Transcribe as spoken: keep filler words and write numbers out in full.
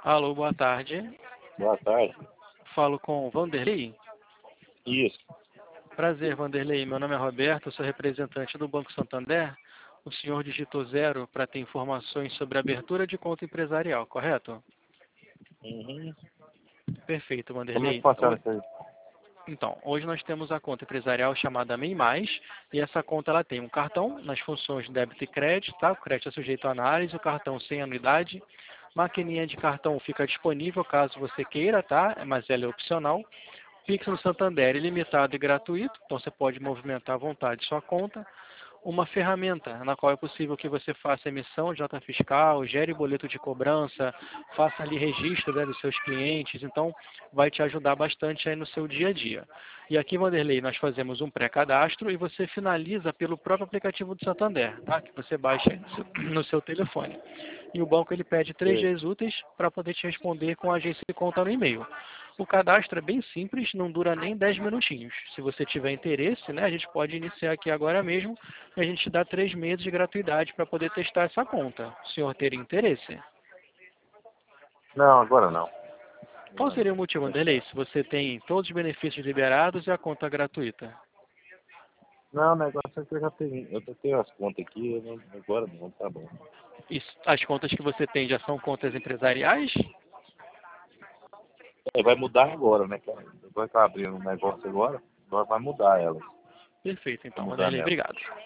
Alô, boa tarde. Boa tarde. Falo com o Vanderlei. Isso. Prazer, Vanderlei. Meu nome é Roberto, sou representante do Banco Santander. O senhor digitou zero para ter informações sobre a abertura de conta empresarial, correto? Uhum. Perfeito, Como é que Vanderlei. funciona Ho- isso aí? Então, hoje nós temos a conta empresarial chamada MEI Mais, e essa conta ela tem um cartão nas funções de débito e crédito, tá? O crédito é sujeito à análise, o cartão sem anuidade. Maquininha de cartão fica disponível caso você queira, tá? Mas ela é opcional. Pix no Santander é ilimitado e gratuito, então você pode movimentar à vontade sua conta. Uma ferramenta na qual é possível que você faça emissão de nota fiscal, gere boleto de cobrança, faça ali registro, né, dos seus clientes, então vai te ajudar bastante aí no seu dia a dia. E aqui, Vanderlei, nós fazemos um pré-cadastro e você finaliza pelo próprio aplicativo do Santander, tá? Que você baixa no seu telefone. E o banco ele pede três Sei. dias úteis para poder te responder com a agência de conta no e-mail. O cadastro é bem simples, não dura nem dez minutinhos. Se você tiver interesse, né, a gente pode iniciar aqui agora mesmo e a gente dá três meses de gratuidade para poder testar essa conta. O senhor teria interesse? Não, agora não. Qual Agora seria não. o motivo, Anderlei, se você tem todos os benefícios liberados e a conta gratuita? Não, o negócio é que eu já tenho. Eu já tenho as contas aqui, eu não- agora não, tá bom. E as contas que você tem já são contas empresariais? É, vai mudar agora, né, cara? Vai estar abrindo um negócio agora, agora vai mudar elas. Perfeito, Vai então, mudar Vanderlei, nela. obrigado.